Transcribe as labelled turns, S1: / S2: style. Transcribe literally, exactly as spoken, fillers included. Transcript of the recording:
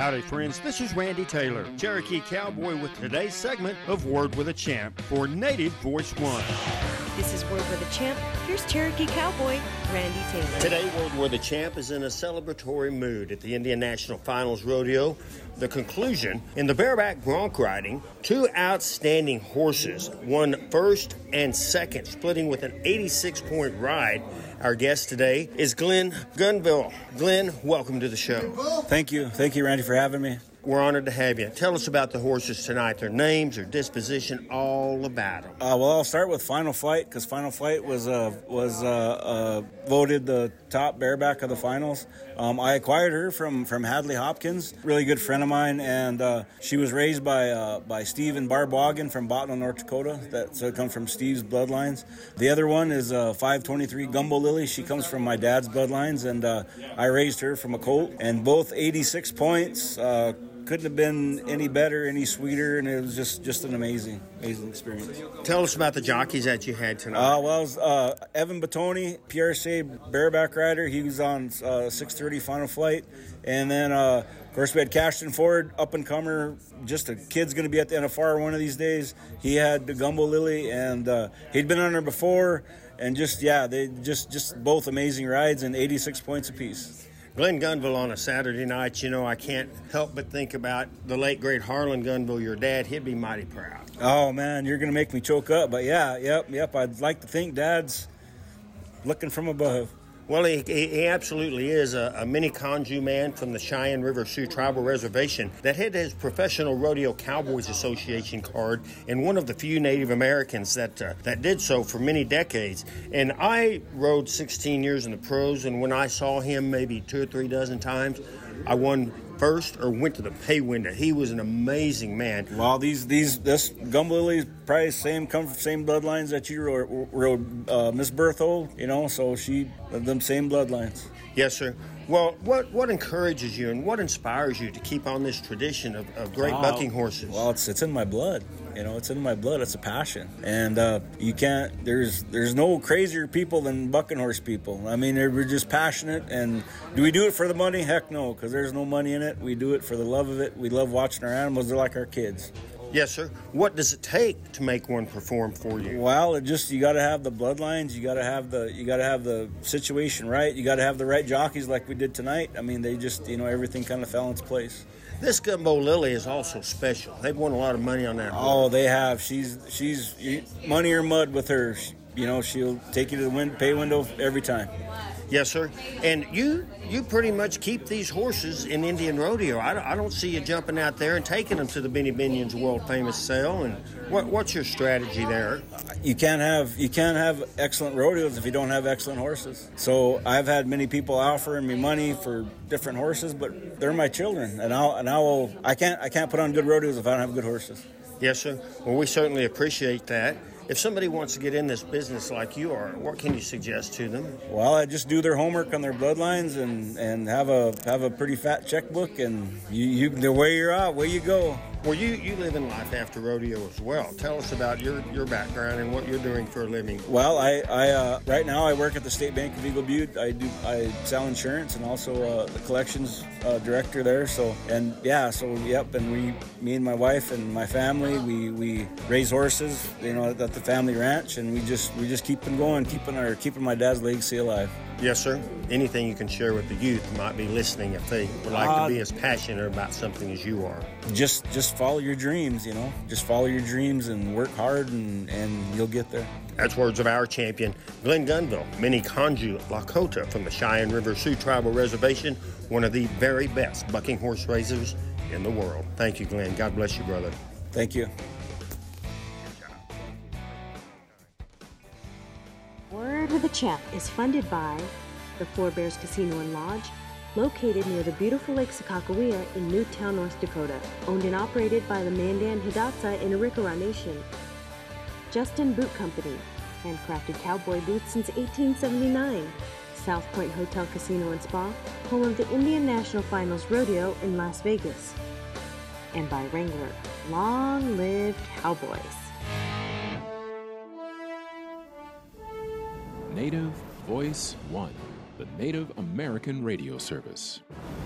S1: Howdy, friends. This is Randy Taylor, Cherokee Cowboy, with today's segment of Word with a Champ for Native Voice One.
S2: This is Word with a Champ. Here's Cherokee Cowboy, Randy Taylor.
S1: Today, Word with a Champ is in a celebratory mood at the Indian National Finals Rodeo. The conclusion, in the bareback bronc riding, two outstanding horses won first and second, splitting with an eighty-six point ride. Our guest today is Glenn Gunville. Glenn, welcome to the show.
S3: Thank you. Thank you, Randy, for having me.
S1: We're honored to have you. Tell us about the horses tonight, their names, their disposition, all about them.
S3: Uh, well, I'll start with Final Flight, because Final Flight was uh, was uh, uh, voted the top bareback of the finals. Um, I acquired her from, from Hadley Hopkins, really good friend of mine, and uh, she was raised by uh, by Steve and Barb Wagon from Bottineau, North Dakota. That, so it comes from Steve's bloodlines. The other one is uh, five twenty-three Gumbo Lily. She comes from my dad's bloodlines, and uh, I raised her from a colt, and both eighty-six points. Uh, Couldn't have been any better, any sweeter, and it was just, just an amazing, amazing experience.
S1: Tell us about the jockeys that you had tonight.
S3: Uh, well, it was, uh, Evan Batoni, P R C A bareback rider. He was on uh, six thirty Final Flight. And then, uh, of course, we had Cashton Ford, up-and-comer, just a kid's going to be at the N F R one of these days. He had the Gumbo Lily, and uh, he'd been on there before. And just, yeah, they just, just both amazing rides and eighty-six points apiece.
S1: Glenn Gunville on a Saturday night, you know, I can't help but think about the late, great Harlan Gunville, your dad. He'd be mighty proud.
S3: Oh, man, you're going to make me choke up. But, yeah, yep, yep, I'd like to think Dad's looking from above.
S1: Well, he, he absolutely is a, a mini Conju man from the Cheyenne River Sioux Tribal Reservation that had his Professional Rodeo Cowboys Association card, and one of the few Native Americans that uh, that did so for many decades. And I rode sixteen years in the pros, and when I saw him maybe two or three dozen times, I won first or went to the pay window. He was an amazing man.
S3: Well, these these this Gumbo Lily's probably the same come from same bloodlines that you rode, rode uh, Miss Berthold, you know, so she them same bloodlines.
S1: Yes, sir. Well, what what encourages you and what inspires you to keep on this tradition of, of great
S3: wow.
S1: bucking horses?
S3: Well, it's it's in my blood. You know, it's in my blood. It's a passion, and uh, you can't. There's there's no crazier people than bucking horse people. I mean, we're just passionate. And do we do it for the money? Heck no, because there's no money in it. We do it for the love of it. We love watching our animals. They're like our kids.
S1: Yes, sir. What does it take to make one perform for you?
S3: Well, it just you got to have the bloodlines. You got to have the you got to have the situation right. You got to have the right jockeys, like we did tonight. I mean, they just you know everything kind of fell into place.
S1: This Gumbo Lily is also special. They've won a lot of money on that.
S3: Oh, they have. She's she's money or mud with her. She, you know, she'll take you to the win, pay window every time.
S1: Yes, sir. And you you pretty much keep these horses in Indian Rodeo. I don't, I don't see you jumping out there and taking them to the Benny Binion's world-famous sale. And what what's your strategy there?
S3: You can't have you can't have excellent rodeos if you don't have excellent horses. So I've had many people offering me money for different horses, but they're my children, and I'll and I will I can't I can't put on good rodeos if I don't have good horses.
S1: Yes, sir. Well, we certainly appreciate that. If somebody wants to get in this business like you are, what can you suggest to them?
S3: Well, I just do their homework on their bloodlines and, and have a have a pretty fat checkbook, and you, you the way you're out, where you go.
S1: Well, you, you live in life after rodeo as well. Tell us about your, your background and what you're doing for a living.
S3: Well, I, I uh, right now I work at the State Bank of Eagle Butte. I do I sell insurance and also uh, the collections uh, director there. So and yeah, so yep. And we, me and my wife and my family, we, we raise horses, you know, at the family ranch, and we just we just keep them going, keeping our keeping my dad's legacy alive.
S1: Yes, sir. Anything you can share with the youth who might be listening if they would like uh, to be as passionate about something as you are?
S3: Just just follow your dreams, you know. Just follow your dreams and work hard, and, and you'll get there.
S1: That's words of our champion, Glenn Gunville, Mini Conju Lakota from the Cheyenne River Sioux Tribal Reservation, one of the very best bucking horse raisers in the world. Thank you, Glenn. God bless you, brother.
S3: Thank you.
S2: Word with a Champ is funded by the Four Bears Casino and Lodge, located near the beautiful Lake Sakakawea in Newtown, North Dakota. Owned and operated by the Mandan Hidatsa in Arikara Nation. Justin Boot Company, handcrafted cowboy boots since eighteen seventy-nine. South Point Hotel Casino and Spa, home of the Indian National Finals Rodeo in Las Vegas. And by Wrangler, long live cowboys.
S4: Native Voice One, the Native American radio service.